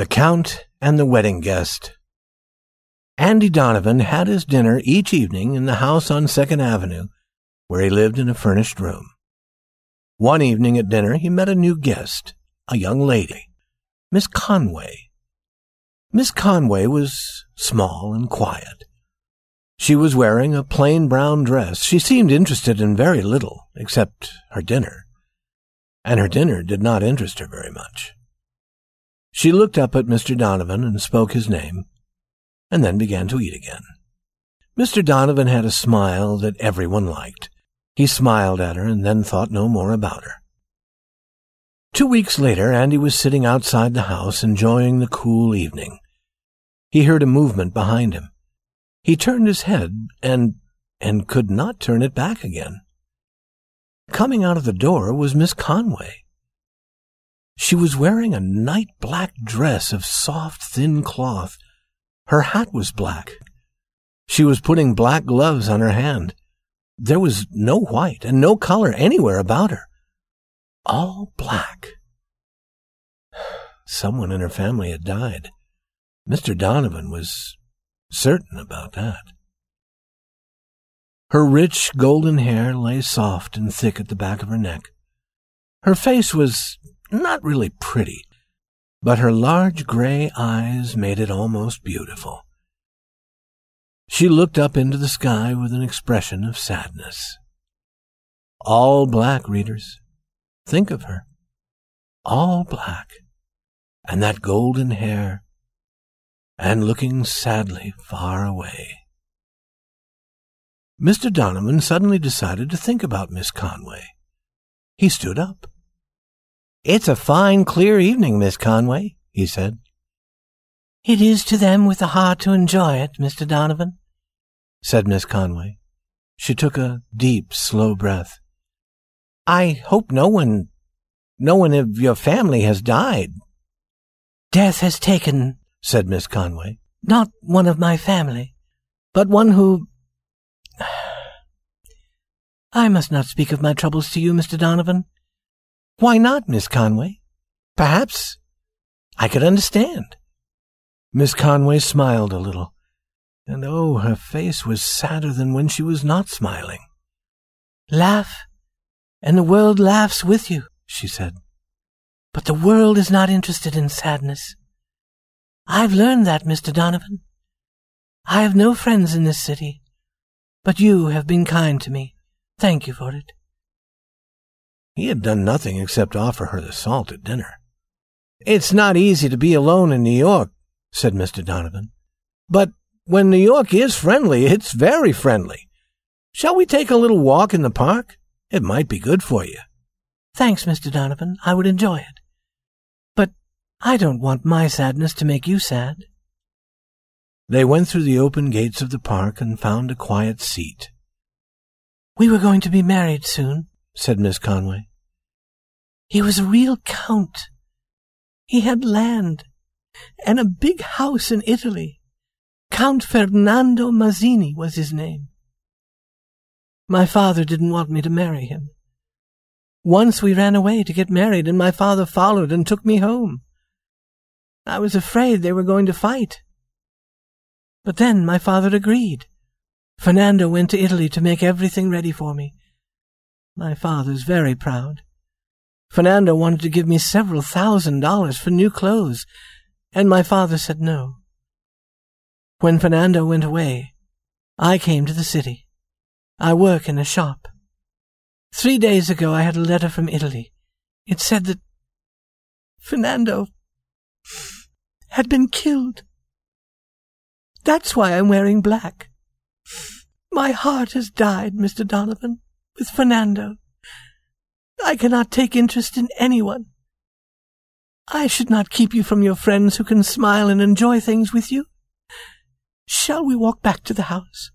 The Count and the Wedding Guest. Andy Donovan had his dinner each evening in the house on 2nd Avenue, where he lived in a furnished room. One evening at dinner he met a new guest, a young lady, Miss Conway. Miss Conway was small and quiet. She was wearing a plain brown dress. She seemed interested in very little, except her dinner, and her dinner did not interest her very much. She looked up at Mr. Donovan and spoke his name, and then began to eat again. Mr. Donovan had a smile that everyone liked. He smiled at her and then thought no more about her. 2 weeks later, Andy was sitting outside the house enjoying the cool evening. He heard a movement behind him. He turned his head and could not turn it back again. Coming out of the door was Miss Conway. She was wearing a night-black dress of soft, thin cloth. Her hat was black. She was putting black gloves on her hand. There was no white and no color anywhere about her. All black. Someone in her family had died. Mr. Donovan was certain about that. Her rich golden hair lay soft and thick at the back of her neck. Her face was not really pretty, but her large gray eyes made it almost beautiful. She looked up into the sky with an expression of sadness. All black, readers. Think of her. All black, and that golden hair, and looking sadly far away. Mr. Donovan suddenly decided to think about Miss Conway. He stood up. "It's a fine, clear evening, Miss Conway," he said. "It is to them with the heart to enjoy it, Mr. Donovan," said Miss Conway. She took a deep, slow breath. "I hope no one of your family has died." "Death has taken," said Miss Conway, "not one of my family, but one who... I must not speak of my troubles to you, Mr. Donovan." "Why not, Miss Conway? Perhaps I could understand." Miss Conway smiled a little, and her face was sadder than when she was not smiling. "Laugh, and the world laughs with you," she said. "But the world is not interested in sadness. I've learned that, Mr. Donovan. I have no friends in this city, but you have been kind to me. Thank you for it." He had done nothing except offer her the salt at dinner. "It's not easy to be alone in New York," said Mr. Donovan. "But when New York is friendly, it's very friendly. Shall we take a little walk in the park? It might be good for you." "Thanks, Mr. Donovan. I would enjoy it. But I don't want my sadness to make you sad." They went through the open gates of the park and found a quiet seat. "We were going to be married soon," said Miss Conway. "He was a real count. He had land and a big house in Italy. Count Fernando Mazzini was his name. My father didn't want me to marry him. Once we ran away to get married, and my father followed and took me home. I was afraid they were going to fight. But then my father agreed. Fernando went to Italy to make everything ready for me. My father's very proud. Fernando wanted to give me several $1,000s for new clothes, and my father said no. When Fernando went away, I came to the city. I work in a shop. 3 days ago I had a letter from Italy. It said that Fernando had been killed. That's why I'm wearing black. My heart has died, Mr. Donovan, with Fernando. I cannot take interest in anyone. I should not keep you from your friends who can smile and enjoy things with you. Shall we walk back to the house?"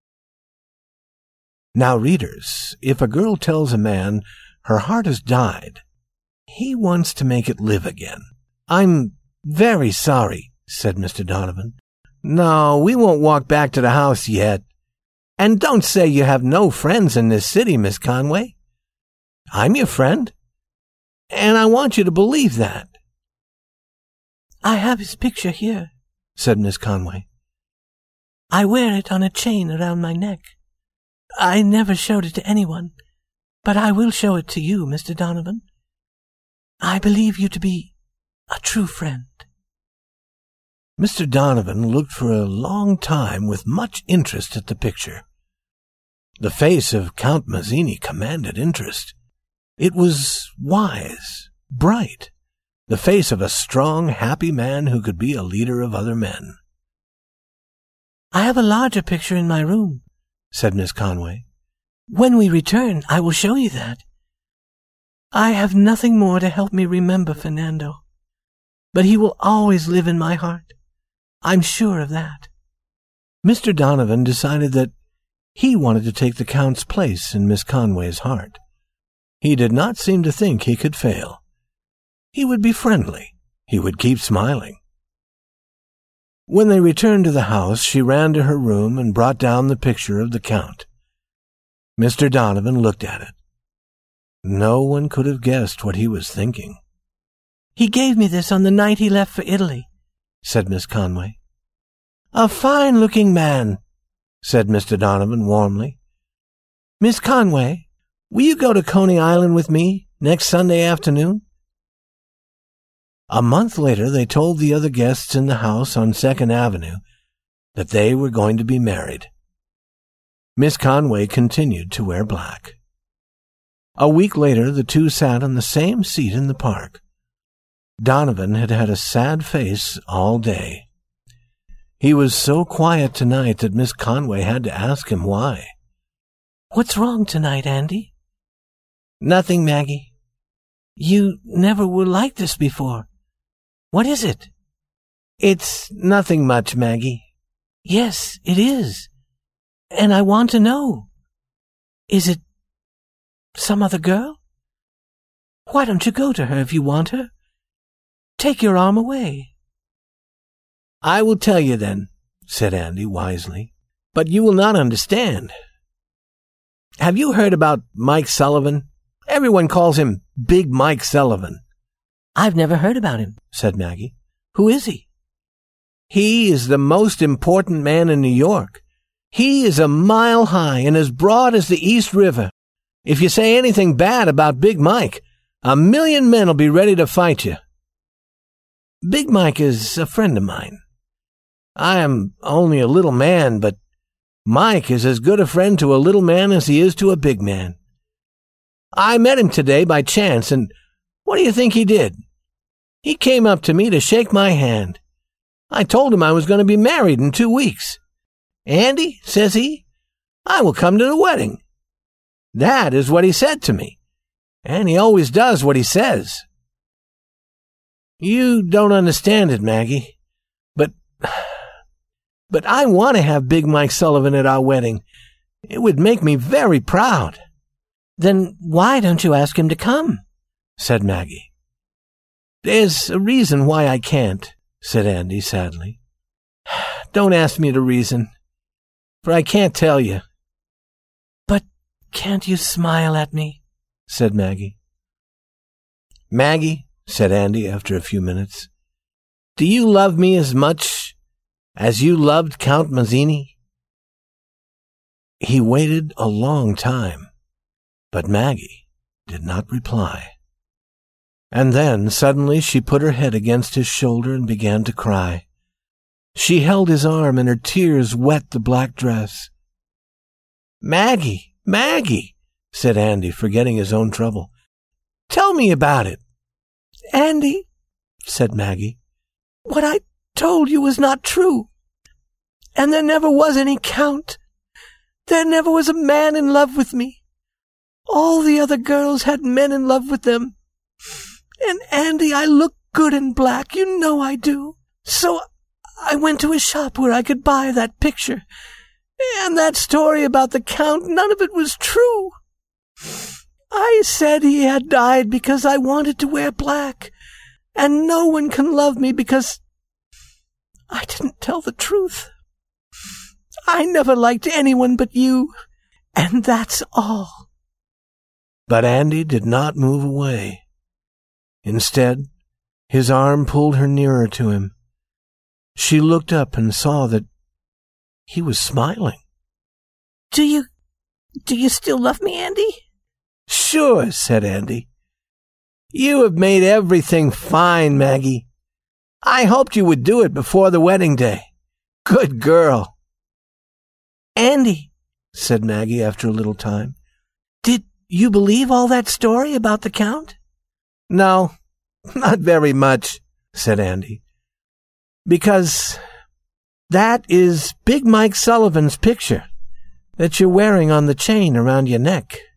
Now, readers, if a girl tells a man her heart has died, he wants to make it live again. "I'm very sorry," said Mr. Donovan. "No, we won't walk back to the house yet. And don't say you have no friends in this city, Miss Conway. I'm your friend, and I want you to believe that." I have his picture here, said Miss Conway. I wear it on a chain around my neck. I never showed it to anyone, but I will show it to you, Mr. Donovan. I believe you to be a true friend. Mr. Donovan looked for a long time with much interest at the picture. The face of Count Mazzini commanded interest. It was wise, bright, the face of a strong, happy man who could be a leader of other men. I have a larger picture in my room, said Miss Conway. When we return, I will show you that. I have nothing more to help me remember Fernando, but he will always live in my heart. I'm sure of that. Mr. Donovan decided that he wanted to take the Count's place in Miss Conway's heart. He did not seem to think he could fail. He would be friendly. He would keep smiling. When they returned to the house, she ran to her room and brought down the picture of the Count. Mr. Donovan looked at it. No one could have guessed what he was thinking. He gave me this on the night he left for Italy, said Miss Conway. A fine-looking man, said Mr. Donovan warmly. Miss Conway, will you go to Coney Island with me next Sunday afternoon? A month later, they told the other guests in the house on 2nd Avenue that they were going to be married. Miss Conway continued to wear black. A week later, the two sat on the same seat in the park. Donovan had had a sad face all day. He was so quiet tonight that Miss Conway had to ask him why. What's wrong tonight, Andy? Nothing, Maggie. You never were like this before. What is it? It's nothing much, Maggie. Yes, it is. And I want to know. Is it some other girl? Why don't you go to her if you want her? Take your arm away. I will tell you then, said Andy wisely, but you will not understand. Have you heard about Mike Sullivan? Everyone calls him Big Mike Sullivan. I've never heard about him, said Maggie. Who is he? He is the most important man in New York. He is a mile high and as broad as the East River. If you say anything bad about Big Mike, 1,000,000 men will be ready to fight you. Big Mike is a friend of mine. I am only a little man, but Mike is as good a friend to a little man as he is to a big man. I met him today by chance, and what do you think he did? He came up to me to shake my hand. I told him I was going to be married in 2 weeks. Andy, says he, I will come to the wedding. That is what he said to me, and he always does what he says. You don't understand it, Maggie, but I want to have Big Mike Sullivan at our wedding. It would make me very proud. Then why don't you ask him to come? Said Maggie. There's a reason why I can't, said Andy sadly. Don't ask me the reason, for I can't tell you. But can't you smile at me? Said Maggie. Maggie, said Andy after a few minutes, do you love me as much as you loved Count Mazzini? He waited a long time, but Maggie did not reply. And then, suddenly, she put her head against his shoulder and began to cry. She held his arm, and her tears wet the black dress. Maggie, Maggie, said Andy, forgetting his own trouble. Tell me about it. Andy, said Maggie, what I told you was not true. And there never was any Count. There never was a man in love with me. All the other girls had men in love with them. And Andy, I look good in black, you know I do. So I went to a shop where I could buy that picture. And that story about the Count, none of it was true. I said he had died because I wanted to wear black, and no one can love me because I didn't tell the truth. I never liked anyone but you, and that's all. But Andy did not move away. Instead, His arm pulled her nearer to him. She looked up and saw that he was smiling. Do you still love me, Andy? Sure, said Andy. You have made everything fine, Maggie. I hoped you would do it before the wedding day. Good girl. Andy, said Maggie after a little time, did you believe all that story about the Count? No, not very much, said Andy. Because that is Big Mike Sullivan's picture that you're wearing on the chain around your neck.